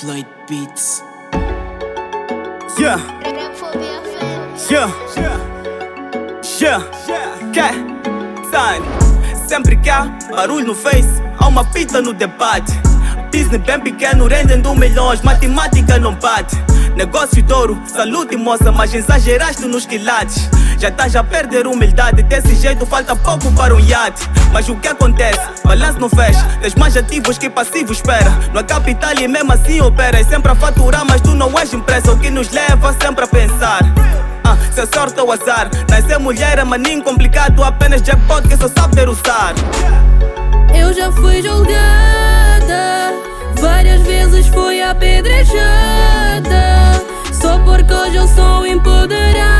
Floyd Beats. Yeah, yeah, yeah, que sign. Sempre que há barulho no Face, há uma pita no debate. Business bem pequeno, rendendo milhões, matemática não bate. Negócio de ouro, saúde moça, mas exageraste nos quilates. Já estás a perder humildade, desse jeito falta pouco para um iate. Mas o que acontece? Balanço não fecha, tens mais ativos que passivos, espera. Não há capital e mesmo assim operas sempre a faturar, mas tu não és impressa, o que nos leva sempre a pensar. Se é sorte ou azar, nascer mulher é maninho complicado, apenas jackpot que só sabe usar. Eu já fui julgada, várias vezes fui apedrejada, só porque hoje eu sou empoderada.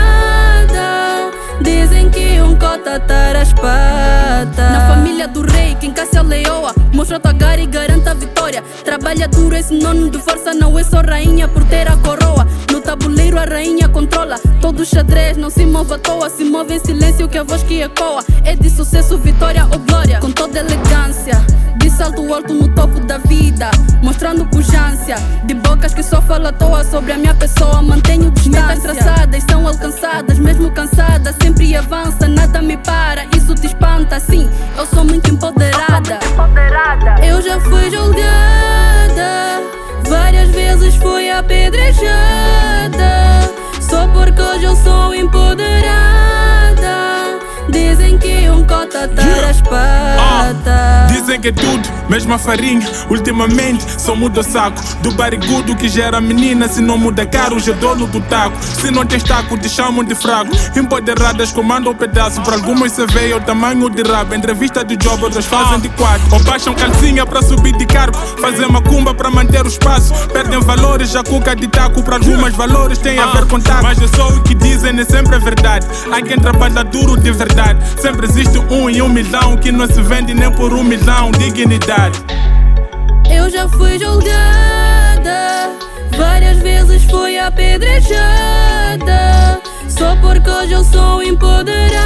Dizem que um cota tá as patas. Na família do rei, quem caça a leoa, mostra tua cara e garanta a vitória. Trabalha duro, é sinônimo de força, não é só rainha por ter a coroa. No tabuleiro a rainha controla todo o xadrez, não se move à toa, se move em silêncio que a voz que ecoa é de sucesso, vitória ou glória. Com toda elegância, de salto alto no topo da vida, mostrando pujança, de bocas que só fala à toa sobre a minha pessoa, mantenho distância. Metas traçadas são alcançadas, mesmo cansada, sempre avança, nada me para, isso te espanta, sim, eu sou muito empoderada. Eu já fui julgada, várias vezes fui apedrejada, só porque hoje eu sou empoderada. Dizem que um cota tá as patas. Dizem que é tudo, mesma farinha. Ultimamente só muda o saco do barrigudo que gera menina. Se não muda caro, já é dono do taco. Se não tens taco, te chamam de fraco. Empoderadas comandam um pedaço. Para algumas se vê o tamanho de rabo. Entrevista de job, outras fazem de quatro. Ou baixam calcinha para subir de cargo. Fazem macumba para manter o espaço. Perdem valores, já cuca de taco. Para algumas valores tem a ver com taco. Mas é só o que dizem, nem sempre é verdade. Há quem trabalha duro de verdade. Sempre existe um em 1 milhão que não se vende nem por 1 milhão. Dignidade. Eu já fui julgada, várias vezes fui apedrejada, só porque hoje eu sou empoderada.